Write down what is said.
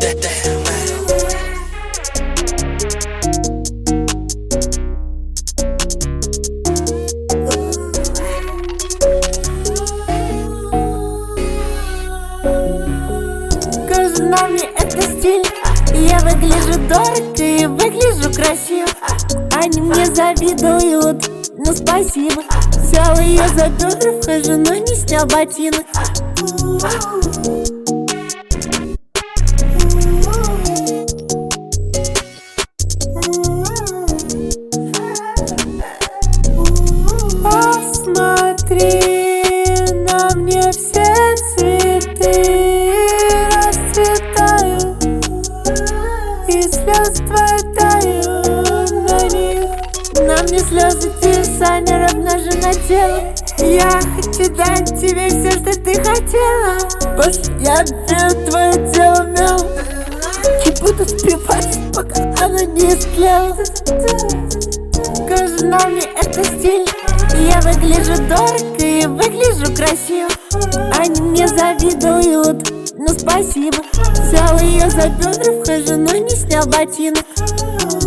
Но мне это стиль. Я выгляжу дорого и выгляжу красиво. Они мне завидуют, ну спасибо. Взял ее за бедра, вхожу, но не снял ботинок. Посмотри, на мне все цветы расцветают, и слезы твои тают на них. На мне слезы дизайнер, обнажено тело. Я хочу дать тебе все, что ты хотела. Больше я беру твое тело мел и буду спиваться, пока оно не истлело. Скажи, на мне это стиль. Я выгляжу дорого и выгляжу красиво. Они мне завидуют, ну спасибо. Взял ее за бедра, вхожу, но не снял ботинок.